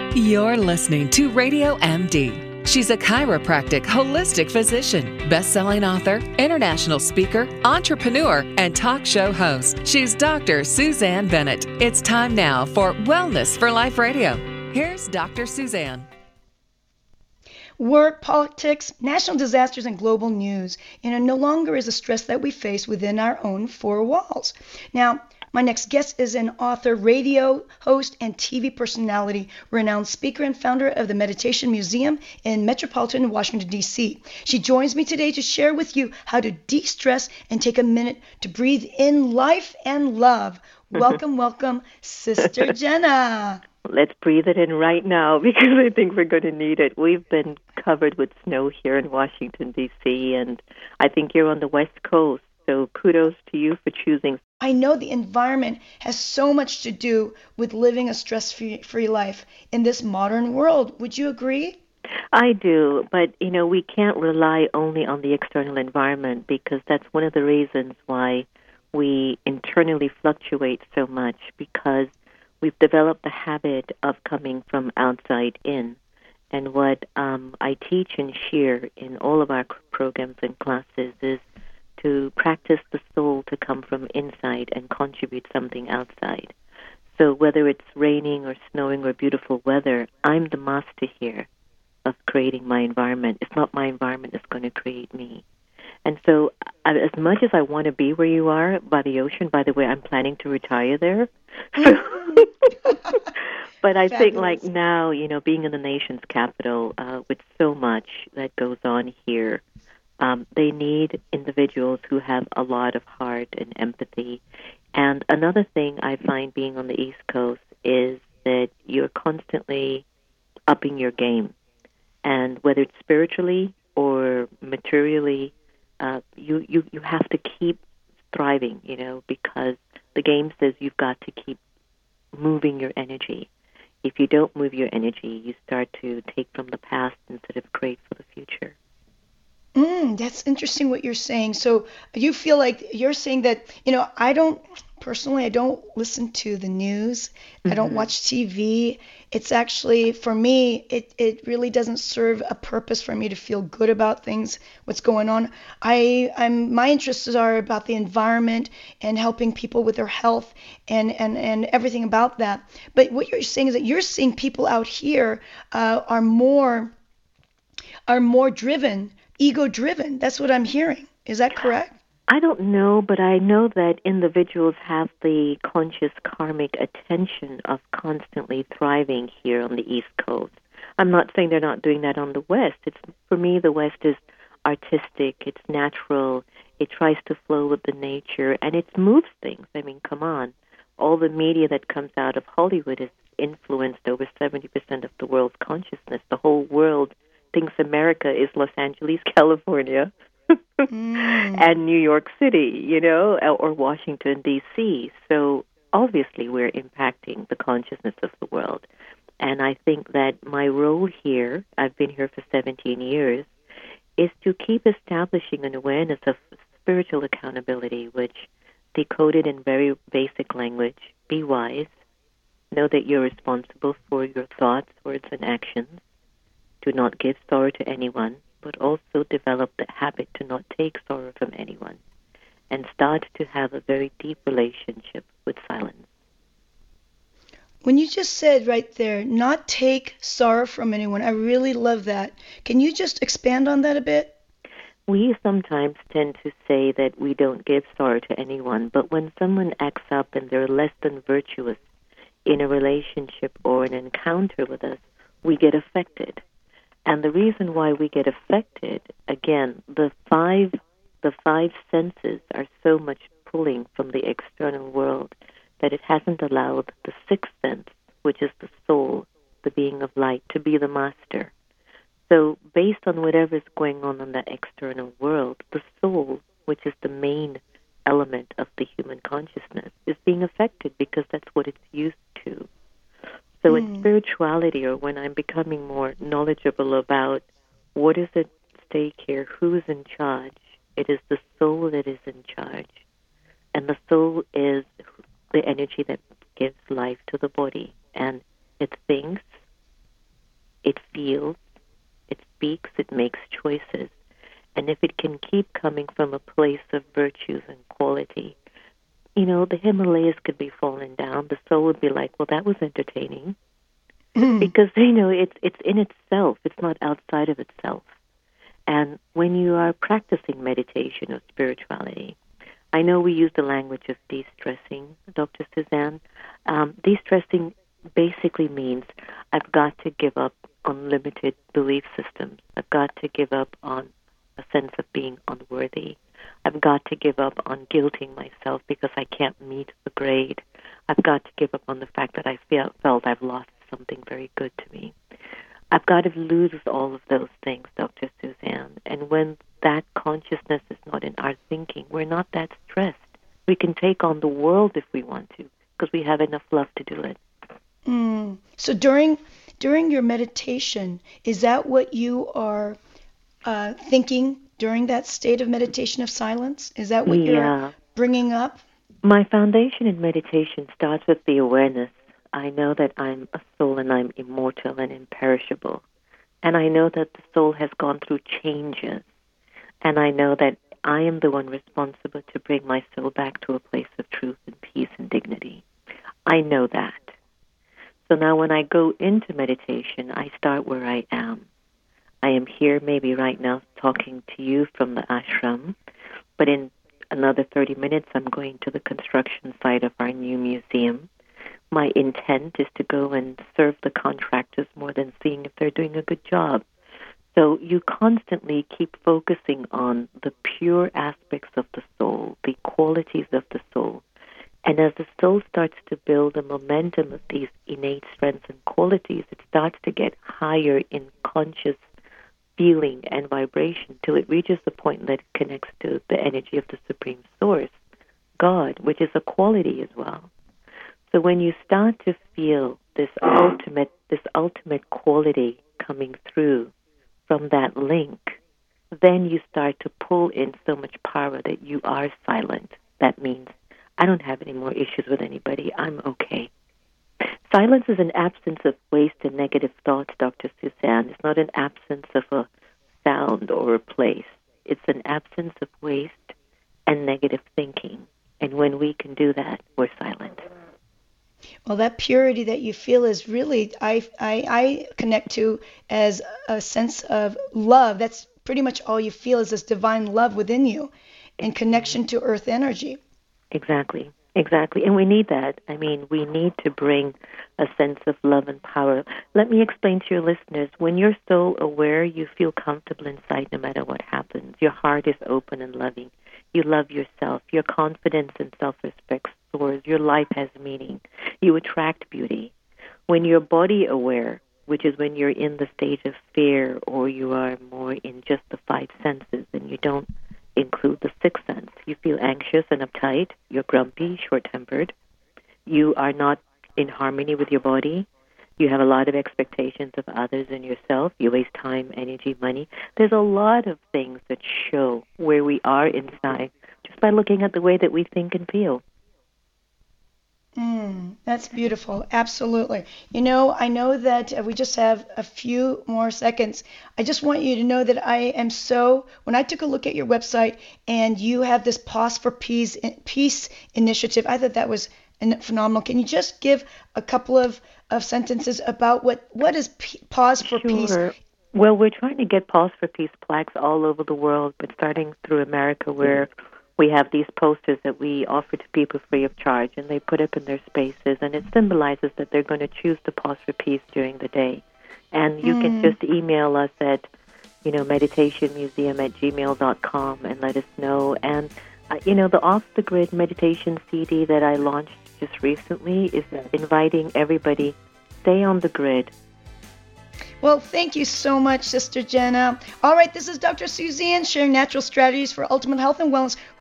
You're listening to Radio MD. She's a chiropractic holistic physician, best-selling author, international speaker, entrepreneur, and talk show host. She's Dr. Suzanne Bennett. It's time now for Wellness for Life Radio. Here's Dr. Suzanne. Work, politics, national disasters, and global news, no longer is a stress that we face within our own four walls. Now, my next guest is an author, radio host, and TV personality, renowned speaker and founder of the Meditation Museum in Metropolitan Washington, D.C. She joins me today to share with you how to de-stress and take a minute to breathe in life and love. Welcome, welcome, Sister Jenna. Let's breathe it in right now because I think we're going to need it. We've been covered with snow here in Washington, D.C., and I think you're on the West Coast, so kudos to you for choosing. I know the environment has so much to do with living a stress-free life in this modern world. Would you agree? I do, but, we can't rely only on the external environment because that's one of the reasons why we internally fluctuate so much, because we've developed the habit of coming from outside in. And what I teach and share in all of our programs and classes is to practice the soul to come from inside and contribute something outside. So whether it's raining or snowing or beautiful weather, I'm the master here of creating my environment. It's not my environment that's going to create me. And so as much as I want to be where you are by the ocean, by the way, I'm planning to retire there. But I think like now, being in the nation's capital with so much that goes on here, they need individuals who have a lot of heart and empathy. And another thing I find being on the East Coast is that you're constantly upping your game. And whether it's spiritually or materially, you have to keep thriving, because the game says you've got to keep moving your energy. If you don't move your energy, you start to take from the past instead of create for the future. That's interesting what you're saying. So you feel like you're saying that, I don't listen to the news. Mm-hmm. I don't watch TV. It's actually, for me, it really doesn't serve a purpose for me to feel good about things, what's going on. My interests are about the environment and helping people with their health and everything about that. But what you're saying is that you're seeing people out here are more driven, ego-driven. That's what I'm hearing. Is that correct? I don't know, but I know that individuals have the conscious karmic attention of constantly thriving here on the East Coast. I'm not saying they're not doing that on the West. For me, the West is artistic, it's natural, it tries to flow with the nature, and it moves things. I mean, come on. All the media that comes out of Hollywood has influenced over 70% of the world's consciousness. The whole world thinks America is Los Angeles, California, and New York City, or Washington, D.C. So obviously we're impacting the consciousness of the world. And I think that my role here, I've been here for 17 years, is to keep establishing an awareness of spiritual accountability, which, decoded in very basic language, be wise, know that you're responsible for your thoughts, words, and actions. Do not give sorrow to anyone, but also develop the habit to not take sorrow from anyone, and start to have a very deep relationship with silence. When you just said right there, not take sorrow from anyone, I really love that. Can you just expand on that a bit? We sometimes tend to say that we don't give sorrow to anyone, but when someone acts up and they're less than virtuous in a relationship or an encounter with us, we get affected. And the reason why we get affected, again, the five senses are so much pulling from the external world that it hasn't allowed the sixth sense, which is the soul, the being of light, to be the master. So based on whatever's going on in the external world, the soul, which is the main element of the human consciousness, is being affected because that's what it's used to. So in spirituality, or when I'm becoming more knowledgeable about what is at stake here, who's in charge, it is the soul that is in charge. And the soul is the energy that gives life to the body. And it thinks, it feels, it speaks, it makes choices. And if it can keep coming from a place of virtues and quality, the Himalayas could be falling down. The soul would be like, well, that was entertaining. Because, it's in itself. It's not outside of itself. And when you are practicing meditation or spirituality, I know we use the language of de-stressing, Dr. Suzanne. De-stressing basically means I've got to give up on limited belief systems. I've got to give up on a sense of being unworthy. I've got to give up on guilting myself because I can't meet the grade. I've got to give up on the fact that I felt I've lost something very good to me. I've got to lose all of those things, Dr. Suzanne. And when that consciousness is not in our thinking, we're not that stressed. We can take on the world if we want to, because we have enough love to do it. So during your meditation, is that what you are thinking during that state of meditation of silence? Is that what you're bringing up? My foundation in meditation starts with the awareness. I know that I'm a soul and I'm immortal and imperishable. And I know that the soul has gone through changes. And I know that I am the one responsible to bring my soul back to a place of truth and peace and dignity. I know that. So now when I go into meditation, I start where I am. I am here maybe right now talking to you from the ashram, but in another 30 minutes I'm going to the construction site of our new museum. My intent is to go and serve the contractors more than seeing if they're doing a good job. So you constantly keep focusing on the pure aspects of the soul, the qualities of the soul. And as the soul starts to build the momentum of these innate strengths and qualities, it starts to get higher in conscious feeling and vibration till it reaches the point that it connects to the energy of the Supreme Source, God, which is a quality as well. So when you start to feel this ultimate quality coming through from that link, then you start to pull in so much power that you are silent. That means I don't have any more issues with anybody. I'm okay. Silence is an absence of waste and negative thoughts, Dr. Suzanne. It's not an absence of a sound or a place. It's an absence of waste and negative thinking. And when we can do that, we're silent. Well, that purity that you feel is really, I connect to as a sense of love. That's pretty much all you feel is this divine love within you and connection to earth energy. Exactly. And we need that. I mean, we need to bring a sense of love and power. Let me explain to your listeners, when you're so aware, you feel comfortable inside no matter what happens. Your heart is open and loving. You love yourself. Your confidence and self-respect soars. Your life has meaning. You attract beauty. When you're body aware, which is when you're in the stage of fear or you are more in just the five senses and you don't include the sixth sense. You feel anxious and uptight. You're grumpy, short-tempered. You are not in harmony with your body. You have a lot of expectations of others and yourself. You waste time, energy, money. There's a lot of things that show where we are inside just by looking at the way that we think and feel. That's beautiful. Absolutely. I know that we just have a few more seconds. I just want you to know that I am when I took a look at your website and you have this Pause for Peace initiative, I thought that was phenomenal. Can you just give a couple of sentences about what is Pause for Peace? Sure. Well, we're trying to get Pause for Peace plaques all over the world, but starting through America where we have these posters that we offer to people free of charge, and they put up in their spaces, and it symbolizes that they're going to choose to pause for peace during the day. And you can just email us at, meditationmuseum@gmail.com and let us know. And, the Off the Grid meditation CD that I launched just recently is inviting everybody, stay on the grid. Well, thank you so much, Sister Jenna. All right, this is Dr. Suzanne sharing natural strategies for ultimate health and wellness.